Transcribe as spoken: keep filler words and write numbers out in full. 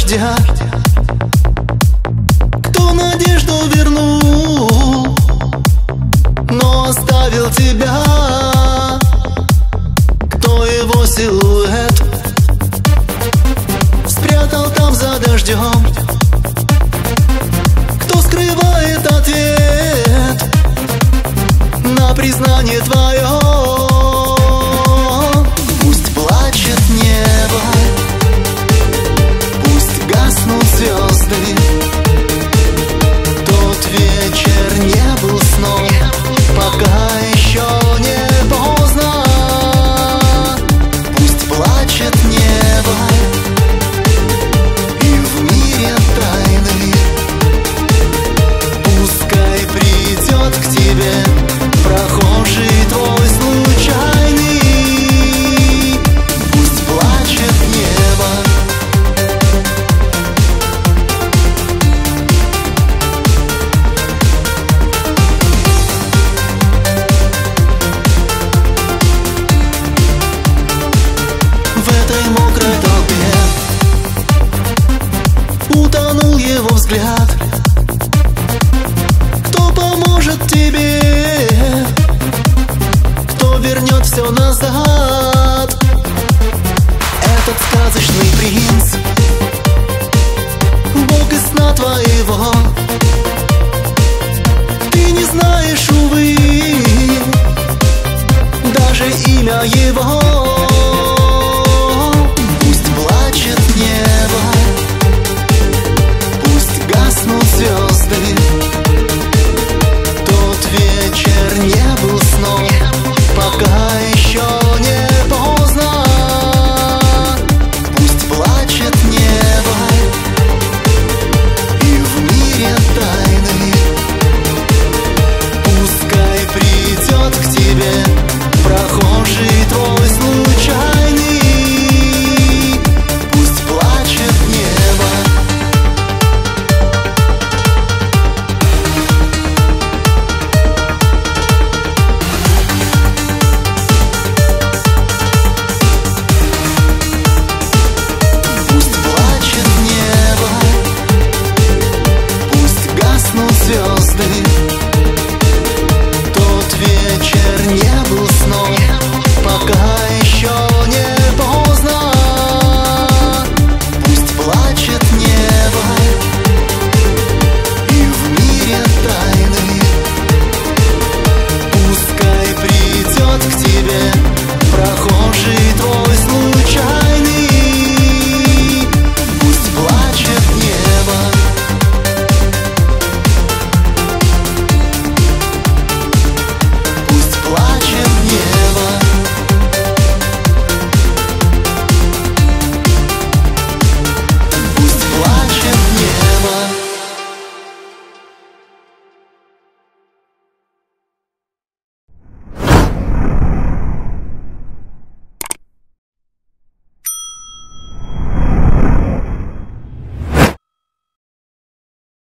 дождя? Кто надежду вернул, но оставил тебя? Кто его силуэт спрятал там за дождем? Кто скрывает ответ на признание твое? Пусть плачет небо, пусть гаснут звезды. Тот вечер не был сном, пока еще не поздно. Пусть плачет небо, и в мире тайны пускай придет к тебе прохожий твой случайный. Пусть плачет небо. В этой мокрой толпе утонул его взгляд. Кто поможет тебе? Кто вернет все назад?